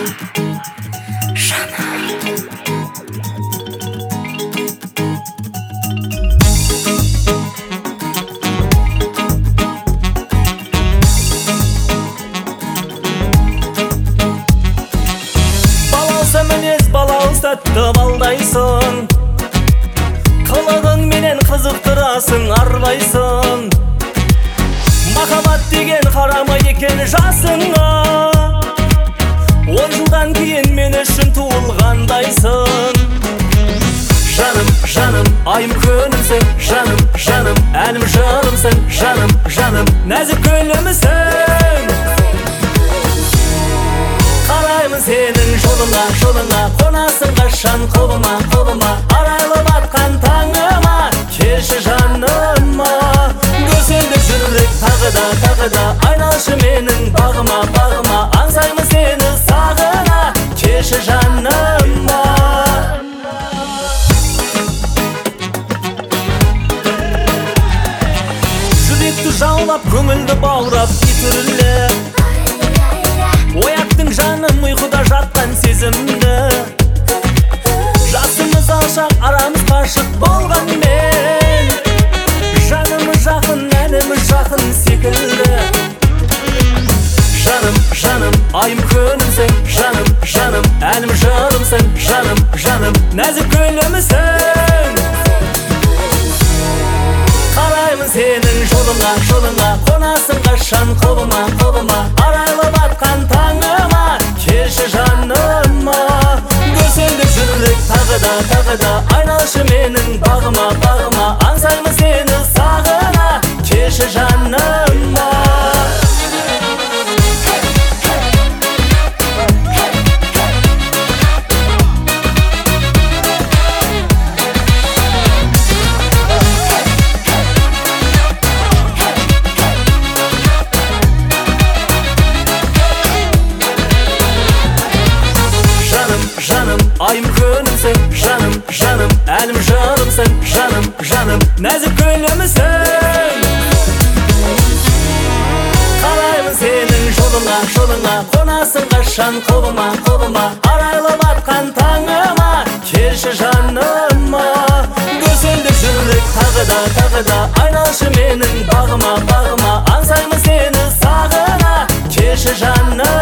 Тәтті балдайсың, қылығың менен қызықтырасың, арбайсың. Махаббат деген қарама екен жасыңа, 10 жылдан кейін мен үшін туылғандайсың. Жаным, жаным, айым күнімсің, жаным, жаным, әлім жырымсың, жаным, жаным, нәзік гүлімсің. Қараймын сенің жолыңа, жолыңа, қонасың қашан қолыма, қолыма, арайлы батқан таңыма, келші жаныма. Көзіңді жүрек тағы да, айналшы менің бағыма, бағыма, аңсаймын сені сағына, келші жаныма. Жүректі жаулап, көңілді баурап, итүрлеп ояттың жаным ұйқыда жатқан сезімді. Жасымыз алшақ, арамыз қашық болғанмен, жанымыз жақын, әліміз жақын секілді. Жаным, жаным, айым күнімсің, жаным, жаным, әлім жырымсың, жаным, жаным, нәзік гүлімсің. Қараймын сенің жолыңа, жолыңа, қонасың қашан қолыма, қолыма, арайлы батқан таңыма, келші жаныма. Көзіңді жүрек тағы да, айналшы менің бағыма, бағыма, аңсаймын сені сағына, келші жаныма. Жаным, айым күнімсің, жаным, жаным, әлім жырымсың, жаным, жаным, нәзік гүлімсің. Қараймын сенің жолыңа, жолыңа, қонасың қашан қолыма, қолыма, арайлы батқан таңыма, келші жаныма. Көзіңді жүрек тағы да, айналшы менің бағыма, бағыма, аңсаймын сені сағына, келші жаныма.